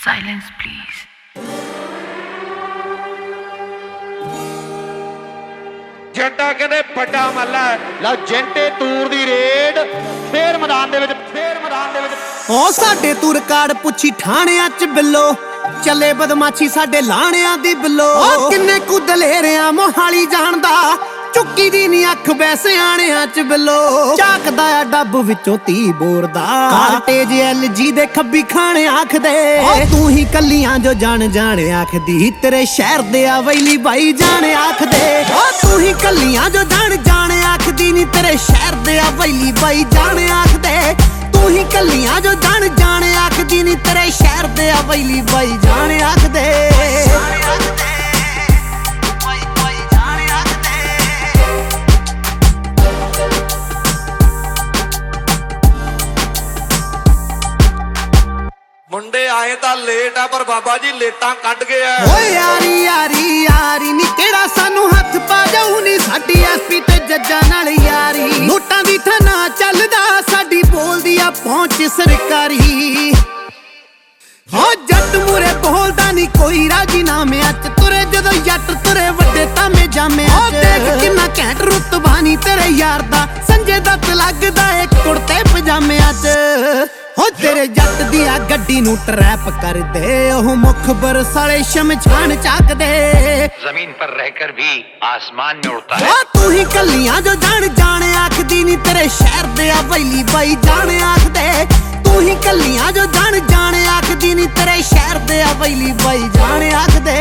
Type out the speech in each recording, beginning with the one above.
Silence, please. Janta ਕਹਿੰਦੇ ਵੱਡਾ ਮੱਲਾ ਲਓ ਜੰਟੇ ਤੂਰ ਦੀ ਰੇਡ ਫੇਰ ਮੈਦਾਨ ਦੇ ਵਿੱਚ ਓ ਸਾਡੇ ਤੂਰ ਕਾੜ ਪੁੱਛੀ ਠਾਣਿਆਂ ਚ ਬਿੱਲੋ ਚੱਲੇ ਬਦਮਾਸ਼ੀ ਸਾਡੇ ਲਾਣਿਆਂ ਦੀ ਬਿੱਲੋ ਓ ਕਿੰਨੇ ਕੁ ਦਲੇਰਿਆਂ ਮੋਹਾਲੀ ਜਾਣਦਾ ਚੁੱਕੀ ਦੀ ਨੀ ਅੱਖ ਬੈਸਿਆਣਿਆਂ ਚ ਬਿੱਲੋ ਝਾਕਦਾ ਆ ਡੱਬ ਵਿੱਚੋਂ ਤੀ ਬੋਰਦਾ ਕਾਰਟੇਜ LG ਦੇ ਖੱਬੀ ਖਾਣੇ ਆਖਦੇ ਓ ਤੂੰ ਹੀ ਕੱਲੀਆਂ ਜੋ ਜਾਣ ਆਖਦੀ ਤੇਰੇ ਸ਼ਹਿਰ ਦੇ ਆ ਵੈਲੀ ਬਾਈ ਜਾਣ ਆਖਦੇ ਓ ਤੂੰ ਹੀ ਕੱਲੀਆਂ ਜੋ ਜਾਣ ਆਖਦੀ ਨੀ ਤੇਰੇ ਸ਼ਹਿਰ ਦੇ ਆ ਵੈਲੀ ਬਾਈ ਜਾਣ ਆਖਦੇ ਤੂੰ ਹੀ ਕੱਲੀਆਂ ਜੋ ਜਾਣ ਆਖਦੀ ਨੀ ਤੇਰੇ ਸ਼ਹਿਰ ਦੇ ਆ ਵੈਲੀ ਬਾਈ ਜਾਣ ਆਖਦੇ ਮੁੰਡੇ ਆਏ ਤਾਂ ਲੇਟ ਆ ਪਰ ਬਾਬਾ ਜੀ ਲੇਟਾਂ ਕੱਢ ਗਏ ਆ ਓਏ ਯਾਰੀ ਨੀ ਕਿਹੜਾ ਸਾਨੂੰ ਹੱਥ ਪਾ ਜਾਊ ਨੀ ਸਾਡੀ SP ਤੇ ਜੱਜਾਂ ਨਾਲ ਯਾਰੀ ਨੋਟਾਂ ਦੀ ਥਾਣਾ ਚੱਲਦਾ ਸਾਡੀ ਬੋਲਦੀ ਆ ਪਹੁੰਚ ਸਰਕਾਰੀ ਹੋ ਜੱਟ ਮੂਰੇ ਬੋਲਦਾ ਨੀ ਕੋਈ ਰਾਜੀਨਾਮਿਆਂ ਚ ਤੁਰੇ ਜਦੋਂ ਜੱਟ ਤੁਰੇ ਵੱਡੇ ਤਾਮੇ ਜਾਮਿਆਂ ਚ ਦੇਖ ਕਿੰਨਾ ਘੈਂਟ ਰੁਤਬਾ ਨੀ ਤੇਰੇ ਯਾਰ ਦਾ ਸੰਜੇ ਦੱਤ ਲੱਗਦਾ ਏ ਕੁੜਤੇ ਪਜਾਮਿਆਂ ਚ ਹੋ ਤੇਰੇ ਜੱਟ ਦੀ ਆ ਗੱਡੀ ਨੂੰ ਟਰੈਪ ਕਰਦੇ ਉਹ ਮੁਖਬਰ ਸਾਲੇ ਸ਼ਮਸ਼ਾਨ ਚੱਕਦੇ ਜ਼ਮੀਨ ਪਰ ਰਹਿकर भी आसमान में उड़ता है ਤੂੰ ਹੀ ਕੱਲੀਆਂ ਜੋ ਜਾਣ ਆਖਦੀ ਨੀ ਤੇਰੇ ਸ਼ਹਿਰ ਦੇ ਆ ਵੈਲੀ ਬਾਈ ਜਾਣ ਆਖਦੇ ਤੂੰ ਹੀ ਕੱਲੀਆਂ ਜੋ ਜਾਣ ਆਖਦੀ ਨੀ ਤੇਰੇ ਸ਼ਹਿਰ ਦੇ ਆ ਵੈਲੀ ਬਾਈ ਜਾਣ ਆਖਦੇ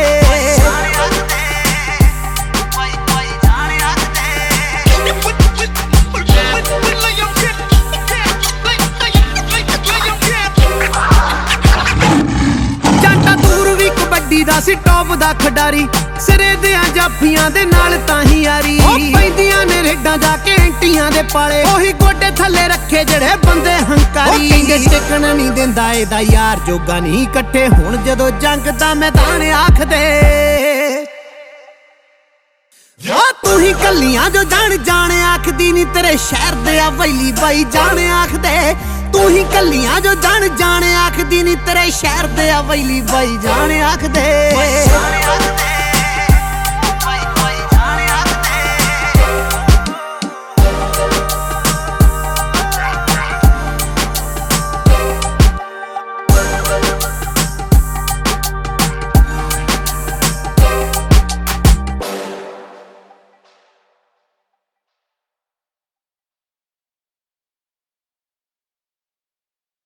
ਦਾ ਸੀ ਟੌਪ ਦਾ ਖਿਡਾਰੀ ਸਿਰੇ ਦੇ ਜਾਫੀਆਂ ਦੇ ਨਾਲ ਤਾਂ ਹੀ ਯਾਰੀ ਪੈਂਦੀਆਂ ਨੇ ਰੇਡਾਂ ਜਾ ਕੇ ਐਂਟੀਆਂ ਦੇ ਪਾਲੇ ਉਹੀ ਗੋਡੇ ਥੱਲੇ ਰੱਖੇ ਜਿਹੜੇ ਬੰਦੇ ਹੰਕਾਰੀ ਕਹਿੰਦੇ ਟਿਕਣ ਨਹੀਂ ਦਿੰਦਾ ਇਹਦਾ ਯਾਰ ਜੋਗਾ ਨਹੀਂ ਇਕੱਠੇ ਹੁਣ ਜਦੋਂ ਜੰਗ ਦਾ ਮੈਦਾਨ ਆਖਦੇ ਤੂੰ ਹੀ ਕੱਲੀਆਂ ਜੋ ਜਾਣ ਆਖਦੀ ਨੀ ਤੇਰੇ ਸ਼ਹਿਰ ਦੇ ਆ ਵੈਲੀ ਬਾਈ ਜਾਣ ਆਖਦੇ ਤੂੰ ਹੀ ਕੱਲੀਆਂ ਜੋ ਜਾਣ ਆਖਦੀ ਨੀ ਤੇਰੇ ਸ਼ਹਿਰ ਦੇ ਆ ਵੈਲੀ ਬਾਈ ਜਾਣ ਆਖਦੇ